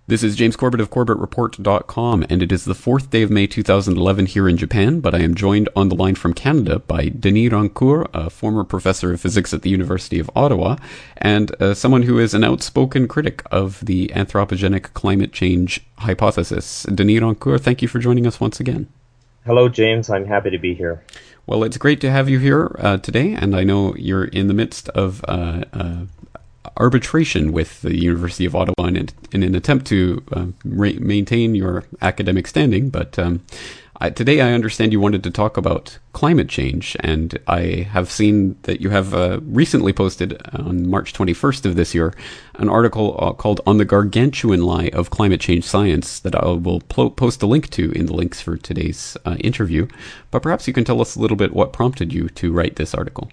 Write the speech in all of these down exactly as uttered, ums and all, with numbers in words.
This is James Corbett of Corbett Report dot com, and it is the fourth day of May two thousand eleven here in Japan, but I am joined on the line from Canada by Denis Rancourt, a former professor of physics at the University of Ottawa, and uh, someone who is an outspoken critic of the anthropogenic climate change hypothesis. Denis Rancourt, thank you for joining us once again. Hello, James. I'm happy to be here. Well, it's great to have you here uh, today, and I know you're in the midst of uh, uh, arbitration with the University of Ottawa in, in an attempt to uh, re- maintain your academic standing. But um, I, today I understand you wanted to talk about climate change, and I have seen that you have uh, recently posted on March twenty-first of this year an article uh, called On the Gargantuan Lie of Climate Change Science that I will pl- post a link to in the links for today's uh, interview. But perhaps you can tell us a little bit what prompted you to write this article.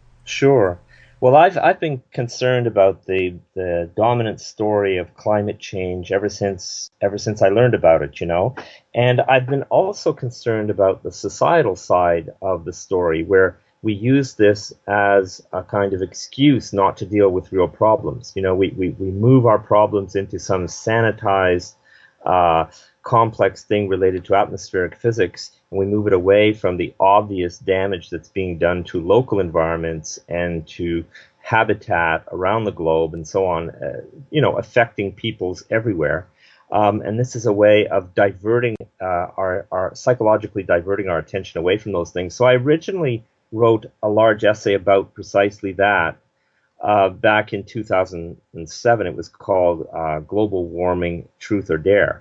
Sure. Well, I've I've been concerned about the the dominant story of climate change ever since ever since I learned about it, you know, and I've been also concerned about the societal side of the story, where we use this as a kind of excuse not to deal with real problems. You know, we we, we move our problems into some sanitized, uh, complex thing related to atmospheric physics, and we move it away from the obvious damage that's being done to local environments and to habitat around the globe and so on, uh, you know, affecting peoples everywhere. Um, and this is a way of diverting uh, our, our psychologically diverting our attention away from those things. So I originally wrote a large essay about precisely that uh, back in two thousand seven. It was called uh, Global Warming, Truth or Dare.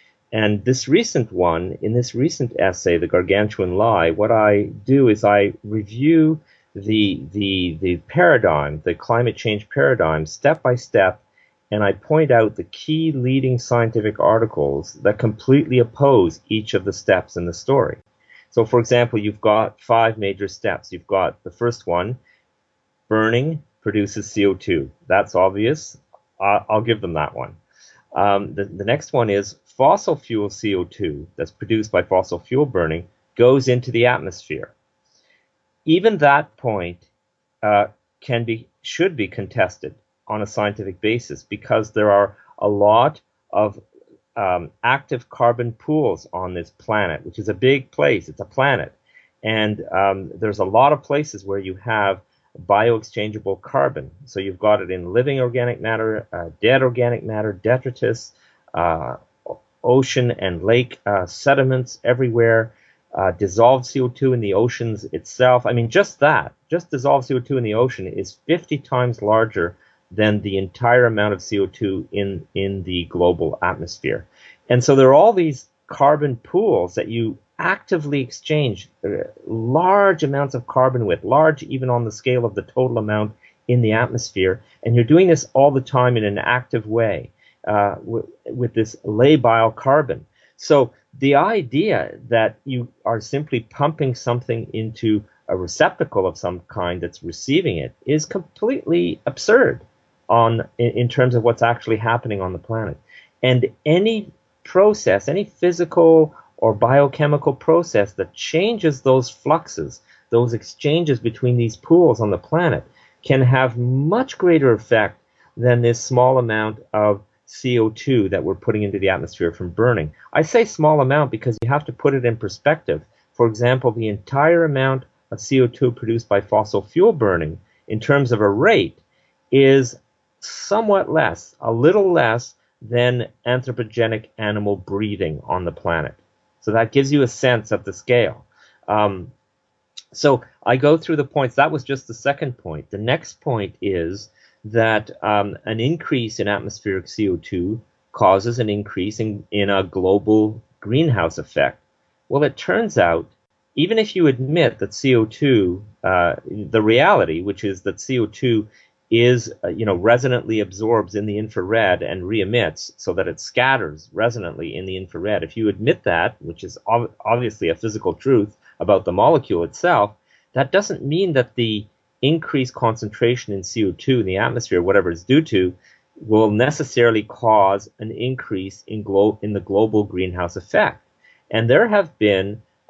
And this recent one, in this recent essay, The Gargantuan Lie, what I do is I review the the the paradigm, the climate change paradigm, step by step, and I point out the key leading scientific articles that completely oppose each of the steps in the story. So, for example, you've got five major steps. You've got the first one, burning produces C O two. That's obvious. I'll, I'll give them that one. Um, the, the next one is fossil fuel C O two that's produced by fossil fuel burning goes into the atmosphere. Even that point uh, can be, should be contested on a scientific basis, because there are a lot of um, active carbon pools on this planet, which is a big place. It's a planet. And um, there's a lot of places where you have bioexchangeable carbon. So you've got it in living organic matter, uh, dead organic matter, detritus, uh, ocean and lake uh, sediments everywhere, uh, dissolved C O two in the oceans itself. I mean, just that, just dissolved C O two in the ocean is fifty times larger than the entire amount of C O two in, in the global atmosphere. And so there are all these carbon pools that you actively exchange uh, large amounts of carbon with, large even on the scale of the total amount in the atmosphere. And you're doing this all the time in an active way. Uh, w- with this labile carbon. So the idea that you are simply pumping something into a receptacle of some kind that's receiving it is completely absurd on in, in terms of what's actually happening on the planet. And any process, any physical or biochemical process that changes those fluxes, those exchanges between these pools on the planet, can have much greater effect than this small amount of C O two that we're putting into the atmosphere from burning. I say small amount because you have to put it in perspective. For example, the entire amount of C O two produced by fossil fuel burning in terms of a rate is somewhat less, a little less than anthropogenic animal breathing on the planet. So that gives you a sense of the scale. Um, so I go through the points. That was just the second point. The next point is that um, an increase in atmospheric C O two causes an increase in, in a global greenhouse effect. Well, it turns out, even if you admit that C O two, uh, the reality, which is that C O two is, uh, you know, resonantly absorbs in the infrared and re-emits so that it scatters resonantly in the infrared. If you admit that, which is ov- obviously a physical truth about the molecule itself, that doesn't mean that the increased concentration in C O two in the atmosphere, whatever it's due to, will necessarily cause an increase in, glo- in the global greenhouse effect. And there have been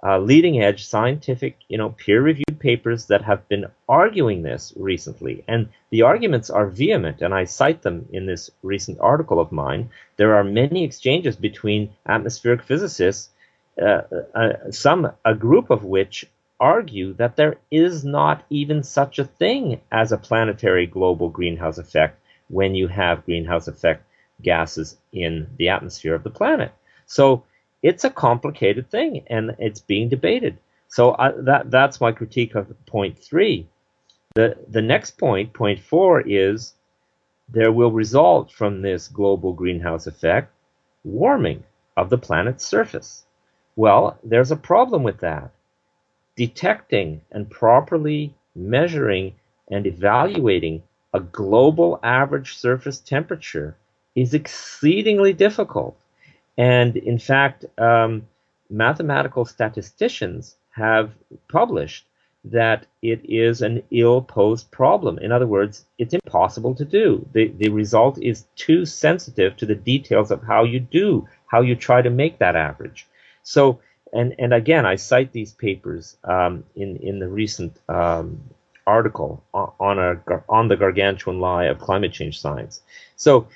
uh, leading edge scientific, you know, peer reviewed papers that have been arguing this recently. And the arguments are vehement, and I cite them in this recent article of mine. There are many exchanges between atmospheric physicists, uh, uh, some, a group of which argue that there is not even such a thing as a planetary global greenhouse effect when you have greenhouse effect gases in the atmosphere of the planet. So it's a complicated thing, and it's being debated. So I, that that's my critique of point three. The the next point, point four, is there will result from this global greenhouse effect warming of the planet's surface. Well, there's a problem with that. Detecting and properly measuring and evaluating a global average surface temperature is exceedingly difficult. And in fact, um, mathematical statisticians have published that it is an ill-posed problem. In other words, it's impossible to do. The, the result is too sensitive to the details of how you do, how you try to make that average. So, and, and again, I cite these papers um, in, in the recent um, article on, a, on the gargantuan lie of climate change science. So,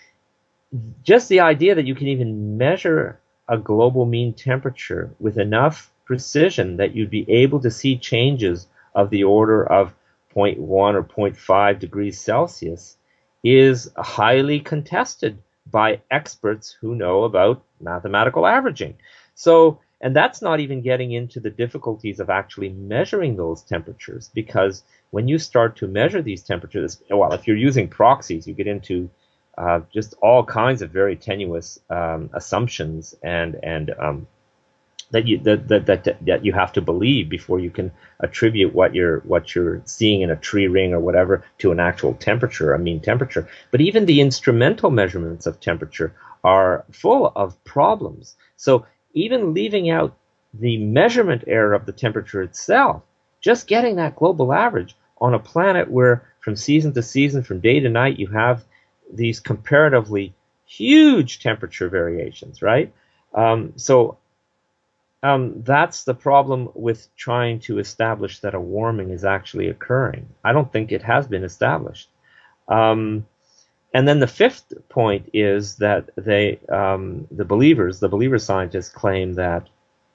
just the idea that you can even measure a global mean temperature with enough precision that you'd be able to see changes of the order of zero point one or zero point five degrees Celsius is highly contested by experts who know about mathematical averaging. So, and that's not even getting into the difficulties of actually measuring those temperatures, because when you start to measure these temperatures, well, if you're using proxies, you get into Uh, just all kinds of very tenuous um, assumptions and and um, that you that, that that that you have to believe before you can attribute what you're what you're seeing in a tree ring or whatever to an actual temperature, a mean temperature. But even the instrumental measurements of temperature are full of problems. So even leaving out the measurement error of the temperature itself, just getting that global average on a planet where from season to season, from day to night, you have these comparatively huge temperature variations, right? Um, so um, that's the problem with trying to establish that a warming is actually occurring. I don't think it has been established. Um, and then the fifth point is that they, um, the believers, the believer scientists claim that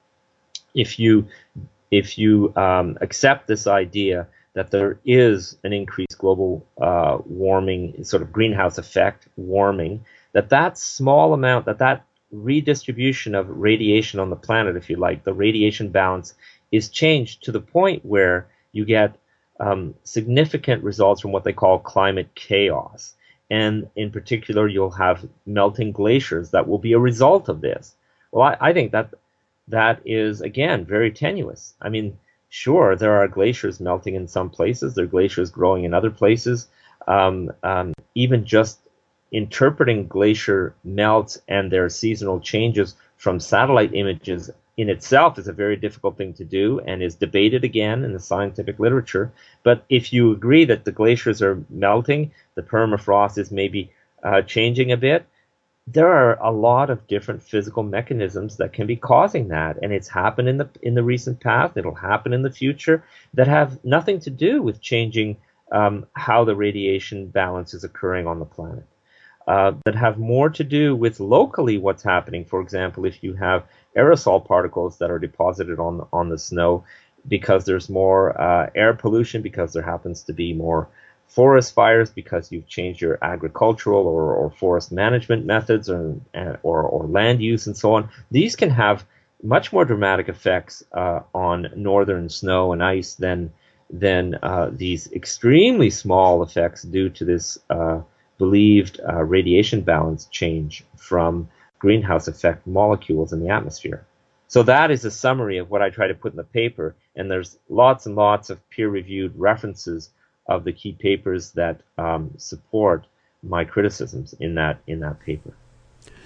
if you if you um, accept this idea that there is an increased global uh, warming, sort of greenhouse effect warming, that that small amount, that that redistribution of radiation on the planet, if you like, the radiation balance is changed to the point where you get um, significant results from what they call climate chaos. And in particular, you'll have melting glaciers that will be a result of this. Well, I, I think that that is, again, very tenuous. I mean, sure, there are glaciers melting in some places. There are glaciers growing in other places. Um, um, even just interpreting glacier melts and their seasonal changes from satellite images in itself is a very difficult thing to do and is debated again in the scientific literature. But if you agree that the glaciers are melting, the permafrost is maybe uh, changing a bit, there are a lot of different physical mechanisms that can be causing that, and it's happened in the in the recent past. It'll happen in the future that have nothing to do with changing um, how the radiation balance is occurring on the planet. Uh, that have more to do with locally what's happening. For example, if you have aerosol particles that are deposited on on the snow because there's more uh, air pollution, because there happens to be more forest fires, because you've changed your agricultural or, or forest management methods or, or, or land use and so on. These can have much more dramatic effects uh, on northern snow and ice than, than uh, these extremely small effects due to this uh, believed uh, radiation balance change from greenhouse effect molecules in the atmosphere. So that is a summary of what I try to put in the paper, and there's lots and lots of peer-reviewed references of the key papers that um, support my criticisms in that in that paper.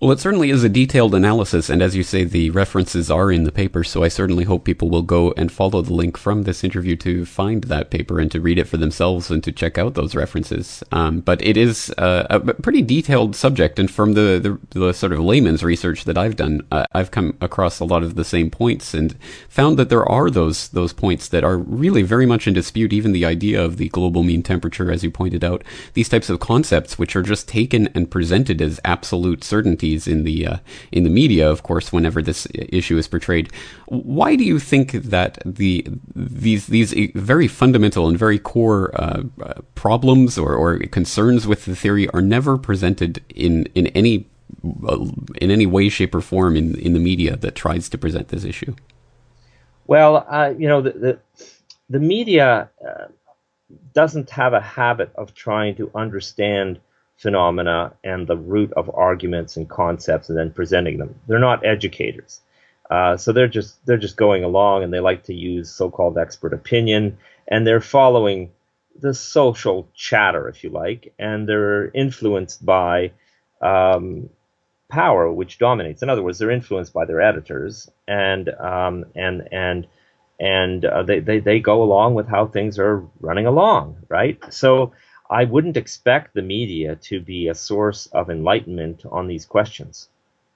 Well, it certainly is a detailed analysis, and as you say, the references are in the paper, so I certainly hope people will go and follow the link from this interview to find that paper and to read it for themselves and to check out those references. Um, but it is uh, a pretty detailed subject, and from the, the, the sort of layman's research that I've done, uh, I've come across a lot of the same points and found that there are those those points that are really very much in dispute, even the idea of the global mean temperature, as you pointed out, these types of concepts which are just taken and presented as absolute certainties in the uh, in the media, of course, whenever this issue is portrayed. Why do you think that the these these very fundamental and very core uh, problems or, or concerns with the theory are never presented in in any uh, in any way, shape, or form in in the media that tries to present this issue? Well, uh, you know, the the, the media uh, doesn't have a habit of trying to understand phenomena and the root of arguments and concepts and then presenting them. They're not educators. Uh, so they're just they're just going along, and they like to use so-called expert opinion, and they're following the social chatter, if you like, and they're influenced by um, power, which dominates. In other words, they're influenced by their editors, and um, and and and uh, they, they they go along with how things are running along, right? So I wouldn't expect the media to be a source of enlightenment on these questions.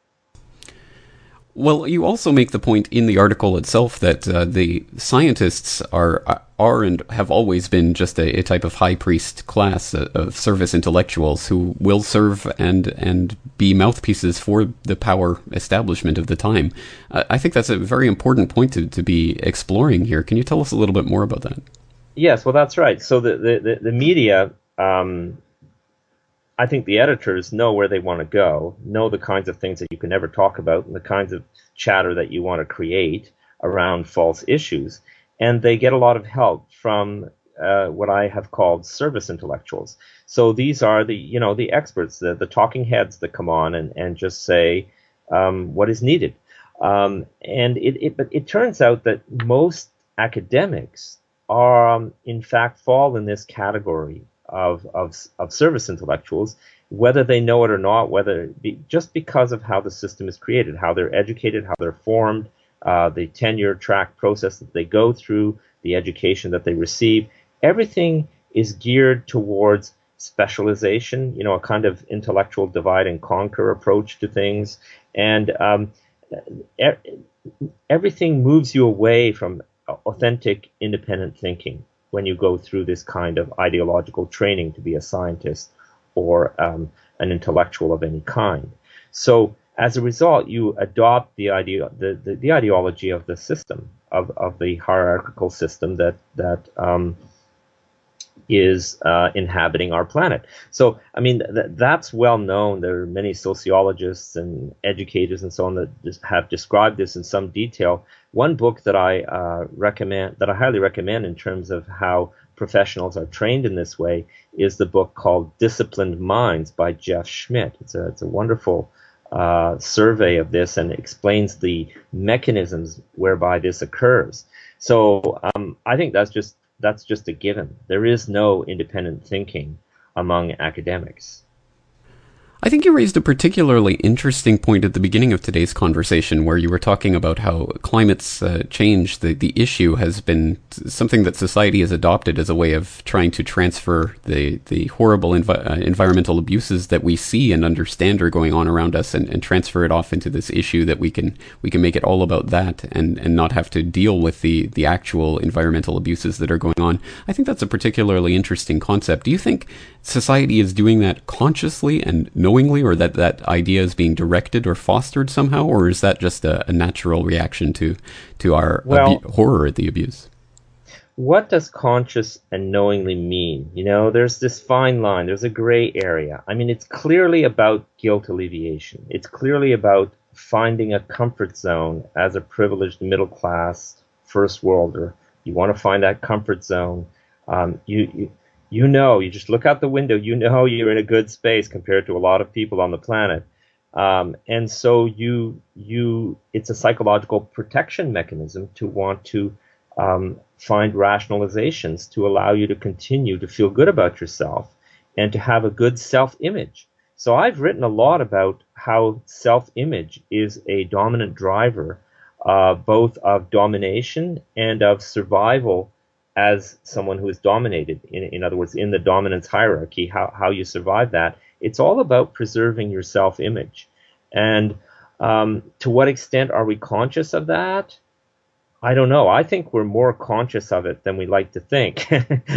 Well, you also make the point in the article itself that uh, the scientists are are and have always been just a, a type of high priest class uh, of service intellectuals who will serve and and be mouthpieces for the power establishment of the time. Uh, I think that's a very important point to, to be exploring here. Can you tell us a little bit more about that? Yes, well, that's right. So the the, the, the media, um, I think the editors know where they want to go, know the kinds of things that you can never talk about and the kinds of chatter that you want to create around false issues. And they get a lot of help from uh, what I have called service intellectuals. So these are the, you know, the experts, the, the talking heads that come on and, and just say um, what is needed. Um, and it, it, but it turns out that most academics are, um, in fact, fall in this category of, of, of service intellectuals, whether they know it or not, whether be, just because of how the system is created, how they're educated, how they're formed, uh, the tenure track process that they go through, the education that they receive. Everything is geared towards specialization, you know, a kind of intellectual divide and conquer approach to things. And um, e- everything moves you away from authentic, independent thinking when you go through this kind of ideological training to be a scientist or um, an intellectual of any kind. So as a result, you adopt the idea, the, the, the ideology of the system, of, of the hierarchical system that that um, is uh, inhabiting our planet. So, I mean, th- that's well known. There are many sociologists and educators and so on that just have described this in some detail. One book that I uh, recommend, that I highly recommend in terms of how professionals are trained in this way, is the book called Disciplined Minds by Jeff Schmidt. It's a, it's a wonderful uh, survey of this and explains the mechanisms whereby this occurs. So um, I think that's just That's just a given. There is no independent thinking among academics. I think you raised a particularly interesting point at the beginning of today's conversation where you were talking about how climate's uh, change, the, the issue has been something that society has adopted as a way of trying to transfer the, the horrible envi- uh, environmental abuses that we see and understand are going on around us and, and transfer it off into this issue that we can we can make it all about that and, and not have to deal with the, the actual environmental abuses that are going on. I think that's a particularly interesting concept. Do you think society is doing that consciously and knowingly, or that that idea is being directed or fostered somehow, or is that just a, a natural reaction to to our well, abu- horror at the abuse? What does conscious and knowingly mean? You know, there's this fine line. There's a gray area. I mean, it's clearly about guilt alleviation. It's clearly about finding a comfort zone as a privileged middle class first worlder. You want to find that comfort zone. Um, you, you You know, you just look out the window, you know you're in a good space compared to a lot of people on the planet. Um, and so you, you, it's a psychological protection mechanism to want to um, find rationalizations to allow you to continue to feel good about yourself and to have a good self-image. So I've written a lot about how self-image is a dominant driver, uh, both of domination and of survival as someone who is dominated. In, in other words, in the dominance hierarchy, how, how you survive that. It's all about preserving your self-image. And um, to what extent are we conscious of that? I don't know. I think we're more conscious of it than we like to think.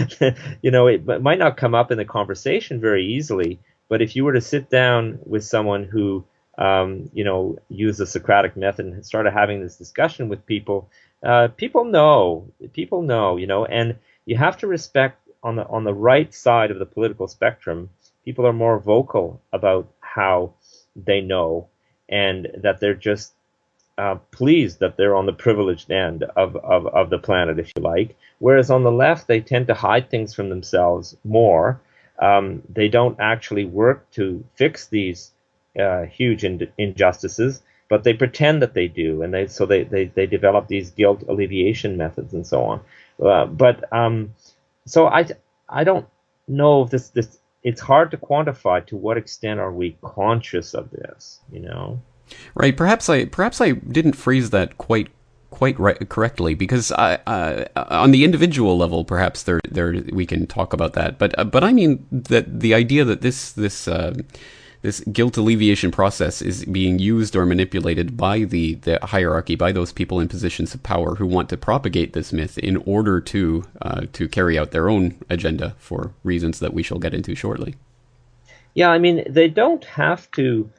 You know, it, it might not come up in the conversation very easily, but if you were to sit down with someone who, um, you know, used the Socratic method and started having this discussion with people, uh, people know, people know, you know, and you have to respect on the on the right side of the political spectrum, people are more vocal about how they know and that they're just uh, pleased that they're on the privileged end of, of, of the planet, if you like. Whereas on the left, they tend to hide things from themselves more. Um, they don't actually work to fix these uh, huge in- injustices, but they pretend that they do, and they so they, they, they develop these guilt alleviation methods and so on. Uh, but um, so I I don't know if this this it's hard to quantify to what extent are we conscious of this, you know. Right. Perhaps I perhaps I didn't phrase that quite quite right, correctly, because I, uh, on the individual level, perhaps there there we can talk about that. But uh, but I mean that the idea that this this uh, this guilt alleviation process is being used or manipulated by the, the hierarchy, by those people in positions of power who want to propagate this myth in order to uh, to carry out their own agenda for reasons that we shall get into shortly. Yeah, I mean, they don't have to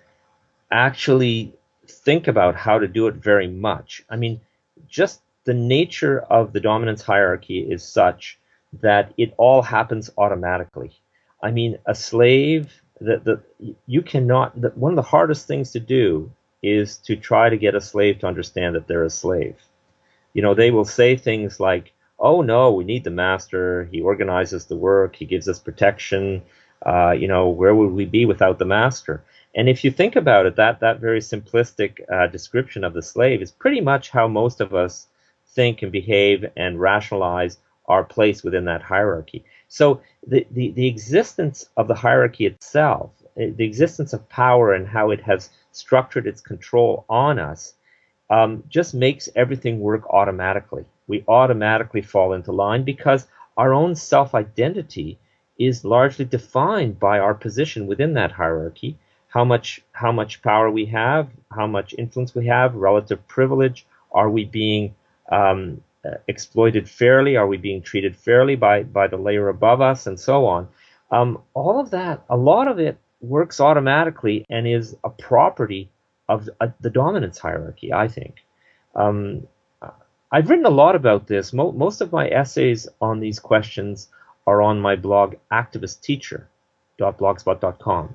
actually think about how to do it very much. I mean, just the nature of the dominance hierarchy is such that it all happens automatically. I mean, a slave, that the, you cannot, the, one of the hardest things to do is to try to get a slave to understand that they're a slave. You know, they will say things like, oh no, we need the master, he organizes the work, he gives us protection, uh, you know, where would we be without the master? And if you think about it, that, that very simplistic uh, description of the slave is pretty much how most of us think and behave and rationalize our place within that hierarchy. So the, the, the existence of the hierarchy itself, the existence of power and how it has structured its control on us, um, just makes everything work automatically. We automatically fall into line because our own self-identity is largely defined by our position within that hierarchy. How much how much power we have, how much influence we have, relative privilege. Are we being um, uh, exploited fairly? Are we being treated fairly by, by the layer above us, and so on? Um, all of that, a lot of it works automatically and is a property of uh, the dominance hierarchy, I think. Um, I've written a lot about this. Mo- most of my essays on these questions are on my blog, activist teacher dot blogspot dot com.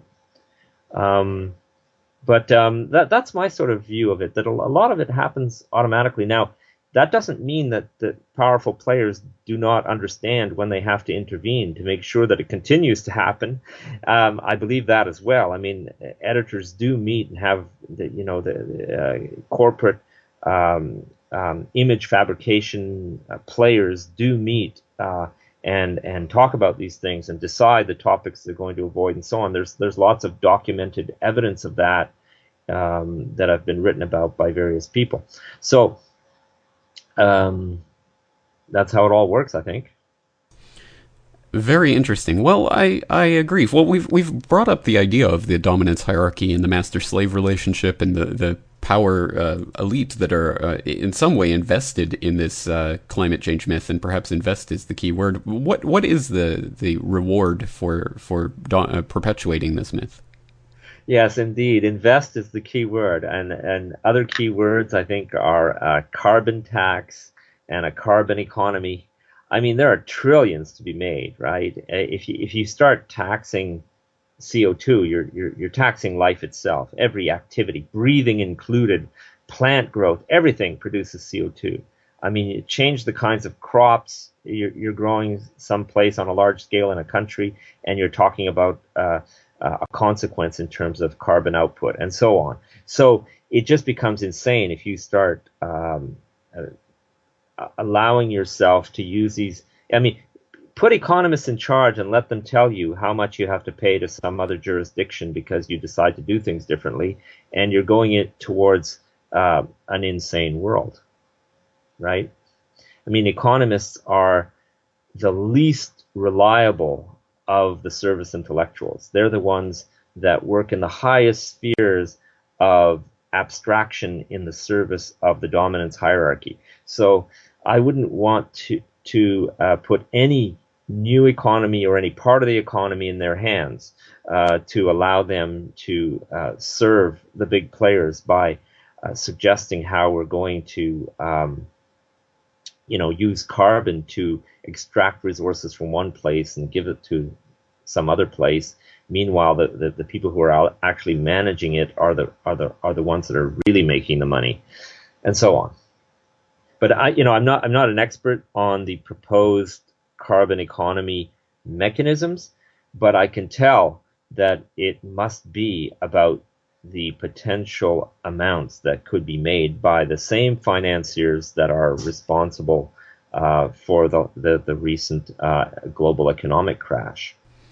Um, but um, that that's my sort of view of it, that a, a lot of it happens automatically. Now, that doesn't mean that the powerful players do not understand when they have to intervene to make sure that it continues to happen. Um, I believe that as well. I mean, editors do meet and have, the, you know, the uh, corporate um, um, image fabrication uh, players do meet uh, and and talk about these things and decide the topics they're going to avoid and so on. There's there's lots of documented evidence of that um, that have been written about by various people. So um, that's how it all works, I think. Very interesting. Well, I, I agree. Well, we've we've brought up the idea of the dominance hierarchy and the master-slave relationship and the the power uh, elite that are uh, in some way invested in this uh, climate change myth, and perhaps invest is the key word. What what is the the reward for for do- uh, perpetuating this myth? Yes, indeed. Invest is the key word, and and other key words I think are uh, carbon tax and a carbon economy. I mean, there are trillions to be made, right? If you if you start taxing C O two, you're you're you're taxing life itself. Every activity, breathing included, plant growth, everything produces C O two. I mean, you change the kinds of crops you're, you're growing someplace on a large scale in a country, and you're talking about uh, uh, a consequence in terms of carbon output, and so on. So it just becomes insane if you start um, uh, allowing yourself to use these. I mean, put economists in charge and let them tell you how much you have to pay to some other jurisdiction because you decide to do things differently, and you're going it towards uh, an insane world, right? I mean, economists are the least reliable of the service intellectuals. They're the ones that work in the highest spheres of abstraction in the service of the dominance hierarchy. So I wouldn't want to to uh, put any new economy or any part of the economy in their hands uh, to allow them to uh, serve the big players by uh, suggesting how we're going to um, you know, use carbon to extract resources from one place and give it to some other place. Meanwhile, the, the, the people who are actually managing it are the are the are the ones that are really making the money, and so on. But I, you know, I'm not I'm not an expert on the proposed carbon economy mechanisms, but I can tell that it must be about the potential amounts that could be made by the same financiers that are responsible uh, for the, the, the recent uh, global economic crash.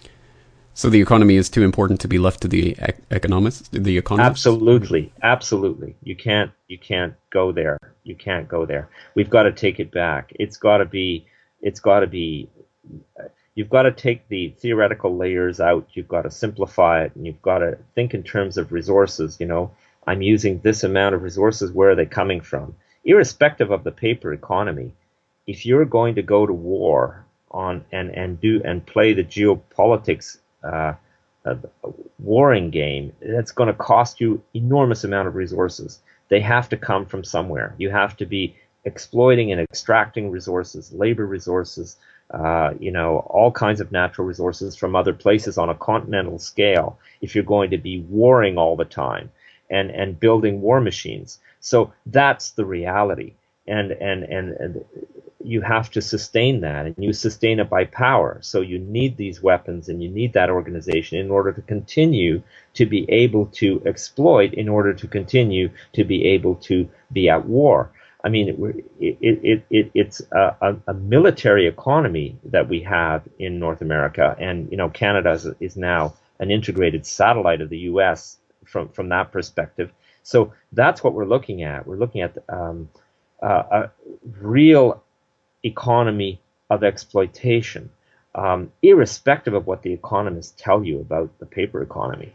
So the economy is too important to be left to the ec- economists, the economists? Absolutely, absolutely. You can't, you can't go there. You can't go there. We've got to take it back. It's got to be, it's got to be. You've got to take the theoretical layers out. You've got to simplify it, and you've got to think in terms of resources. You know, I'm using this amount of resources. Where are they coming from? Irrespective of the paper economy, if you're going to go to war on and and do and play the geopolitics uh, uh, warring game, that's going to cost you enormous amount of resources. They have to come from somewhere. You have to be exploiting and extracting resources, labor resources. Uh, you know, all kinds of natural resources from other places on a continental scale if you're going to be warring all the time and, and building war machines. So that's the reality. And, and, and, and you have to sustain that, and you sustain it by power. So you need these weapons and you need that organization in order to continue to be able to exploit, in order to continue to be able to be at war. I mean, it, it, it, it, it's a, a military economy that we have in North America, and you know, Canada is, is now an integrated satellite of the U S from from that perspective. So that's what we're looking at. We're looking at um, uh, a real economy of exploitation, um, irrespective of what the economists tell you about the paper economy.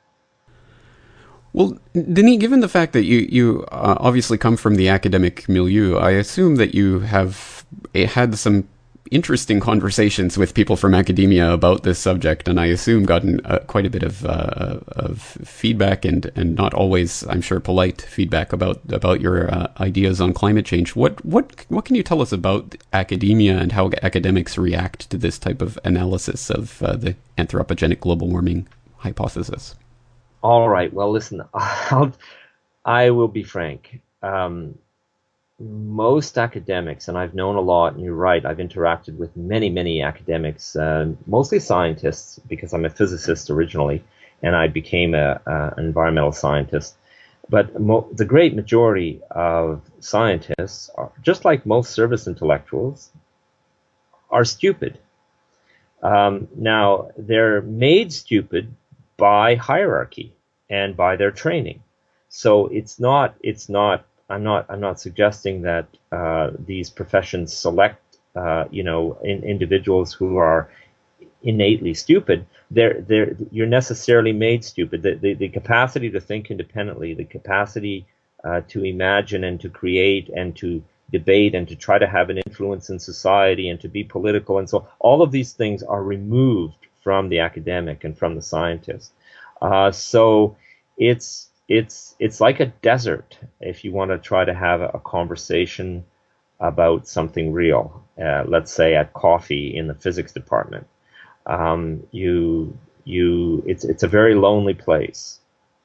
Well, Denis, given the fact that you, you uh, obviously come from the academic milieu, I assume that you have had some interesting conversations with people from academia about this subject, and I assume gotten uh, quite a bit of uh, of feedback and, and not always, I'm sure, polite feedback about about your uh, ideas on climate change. What what what can you tell us about academia and how academics react to this type of analysis of uh, the anthropogenic global warming hypothesis? All right. Well, listen, I'll, I will be frank. Um, most academics, and I've known a lot, and you're right, I've interacted with many, many academics, uh, mostly scientists, because I'm a physicist originally, and I became a, a, an environmental scientist. But mo- the great majority of scientists, are, just like most service intellectuals, are stupid. Um, now, they're made stupid by hierarchy and by their training. So it's not, it's not, I'm not, I'm not suggesting that uh, these professions select, uh, you know, in, individuals who are innately stupid. They're, they're, you're necessarily made stupid. The, the, the capacity to think independently, the capacity uh, to imagine and to create and to debate and to try to have an influence in society and to be political, and so all of these things are removed from the academic and from the scientist. Uh, so it's it's it's like a desert if you want to try to have a conversation about something real. Uh, let's say at coffee in the physics department. Um, you you it's it's a very lonely place.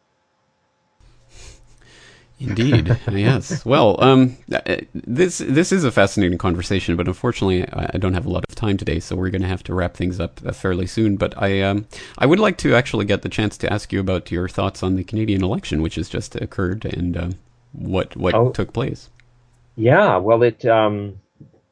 Indeed, yes. Well, um, this this is a fascinating conversation, but unfortunately, I don't have a lot of time today, so we're going to have to wrap things up fairly soon. But I um, I would like to actually get the chance to ask you about your thoughts on the Canadian election, which has just occurred, and um, what what oh, took place. Yeah, well, it um,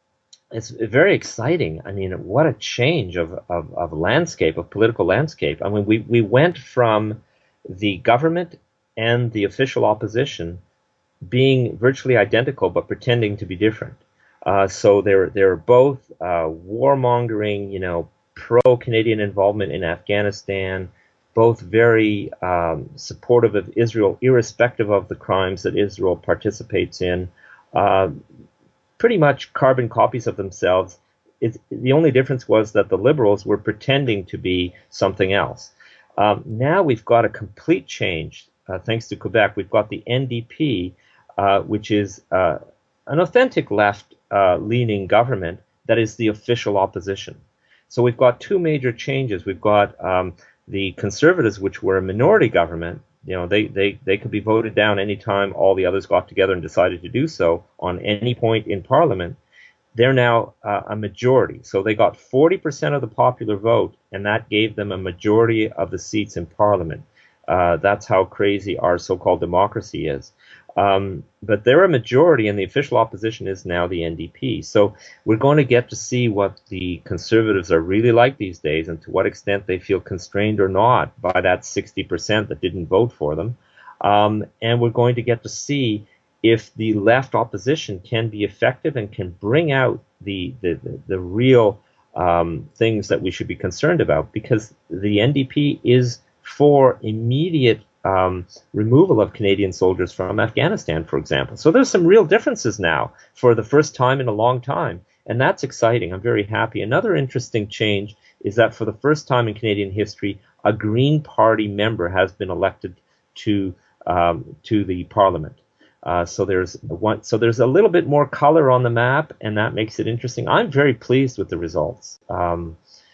it's very exciting. I mean, what a change of, of, of landscape, of political landscape. I mean, we, we went from the government and the official opposition being virtually identical but pretending to be different. Uh, so they're they're both uh, warmongering, you know, pro-Canadian involvement in Afghanistan, both very um, supportive of Israel, irrespective of the crimes that Israel participates in. Uh, pretty much carbon copies of themselves. It's, the only difference was that the Liberals were pretending to be something else. Um, now we've got a complete change, uh, thanks to Quebec. We've got the N D P, uh, which is uh, an authentic left-leaning uh, government that is the official opposition. So we've got two major changes. We've got um, the Conservatives, which were a minority government. You know, they, they, they could be voted down anytime all the others got together and decided to do so on any point in Parliament. They're now uh, a majority. So they got forty percent of the popular vote, and that gave them a majority of the seats in Parliament. Uh, that's how crazy our so-called democracy is. Um, but they're a majority, and the official opposition is now the N D P. So we're going to get to see what the Conservatives are really like these days, and to what extent they feel constrained or not by that sixty percent that didn't vote for them. Um, and we're going to get to see if the left opposition can be effective and can bring out the the, the, the real um, things that we should be concerned about, because the N D P is for immediate Um, removal of Canadian soldiers from Afghanistan, for example. So there's some real differences now for the first time in a long time, and that's exciting. I'm very happy. Another interesting change is that for the first time in Canadian history, a Green Party member has been elected to um, to the Parliament. Uh, so there's one. So there's a little bit more color on the map, and that makes it interesting. I'm very pleased with the results. Um,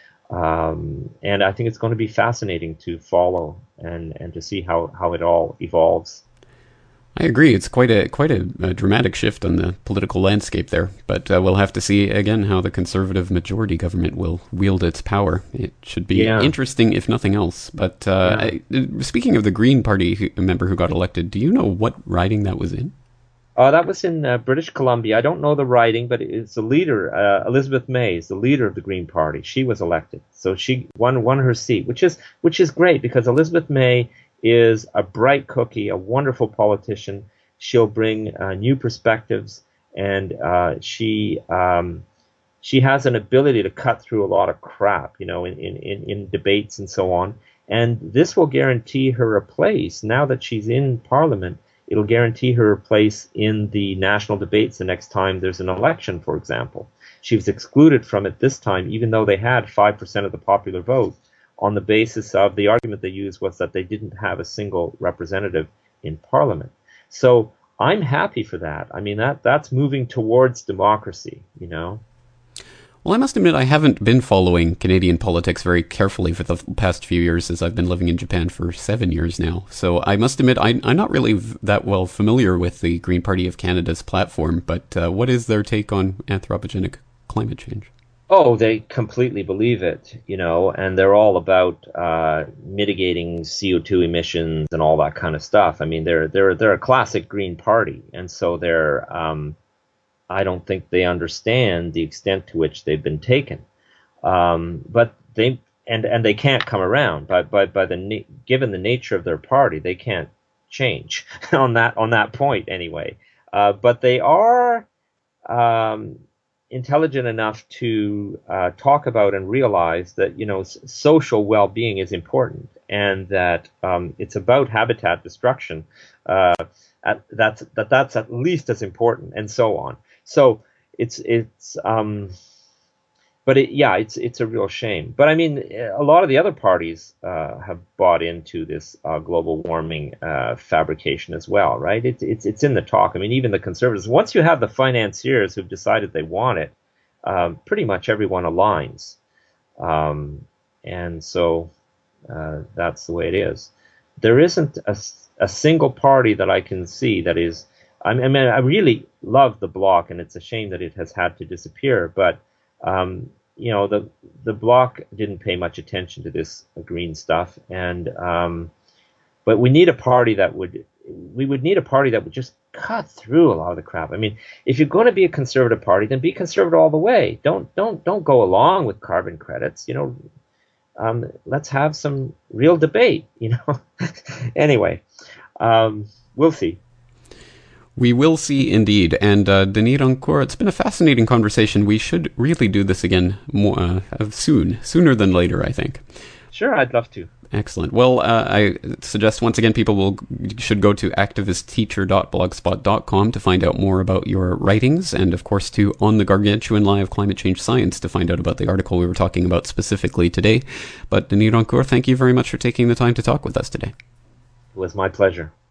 Um, and I think it's going to be fascinating to follow and, and to see how, how it all evolves. I agree. It's quite a quite a, a dramatic shift on the political landscape there, but uh, we'll have to see again how the Conservative majority government will wield its power. It should be yeah. interesting, if nothing else. But uh, yeah. I, speaking of the Green Party who, member who got elected, do you know what riding that was in? Uh, that was in uh, British Columbia. I don't know the writing, but it's the leader, uh, Elizabeth May, is the leader of the Green Party. She was elected, so she won won her seat, which is which is great, because Elizabeth May is a bright cookie, a wonderful politician. She'll bring uh, new perspectives, and uh, she um, she has an ability to cut through a lot of crap, you know, in, in, in debates and so on. And this will guarantee her a place now that she's in Parliament. It'll guarantee her a place in the national debates the next time there's an election, for example. She was excluded from it this time, even though they had five percent of the popular vote, on the basis of the argument they used was that they didn't have a single representative in Parliament. So I'm happy for that. I mean, that that's moving towards democracy, you know. Well, I must admit I haven't been following Canadian politics very carefully for the past few years, as I've been living in Japan for seven years now. So I must admit I, I'm not really that well familiar with the Green Party of Canada's platform, but uh, what is their take on anthropogenic climate change? Oh, they completely believe it, you know, and they're all about uh, mitigating C O two emissions and all that kind of stuff. I mean, they're they're they're a classic Green Party, and so they're um, I don't think they understand the extent to which they've been taken. Um, but they and and they can't come around. By by by the given the nature of their party, they can't change on that on that point anyway. Uh, but they are um, intelligent enough to uh, talk about and realize that, you know, s- social well-being is important, and that um, it's about habitat destruction. Uh, at, that's that that's at least as important, and so on. So it's it's um, but it, yeah, it's it's a real shame. But I mean, a lot of the other parties uh, have bought into this uh, global warming uh, fabrication as well, right? It's it's it's in the talk. I mean, even the Conservatives. Once you have the financiers who've decided they want it, um, pretty much everyone aligns, um, and so uh, that's the way it is. There isn't a, a single party that I can see that is. I mean, I really love the Bloc, and it's a shame that it has had to disappear. But um, you know, the the Bloc didn't pay much attention to this green stuff, and um, but we need a party that would we would need a party that would just cut through a lot of the crap. I mean, if you're going to be a conservative party, then be conservative all the way. Don't don't don't go along with carbon credits. You know, um, let's have some real debate. You know, anyway, um, we'll see. We will see indeed. And uh, Denis Rancourt, it's been a fascinating conversation. We should really do this again more uh, soon, sooner than later, I think. Sure, I'd love to. Excellent. Well, uh, I suggest once again people will should go to activist teacher dot blogspot dot com to find out more about your writings, and of course to On the Gargantuan Lie of Climate Change Science to find out about the article we were talking about specifically today. But Denis Rancourt, thank you very much for taking the time to talk with us today. It was my pleasure.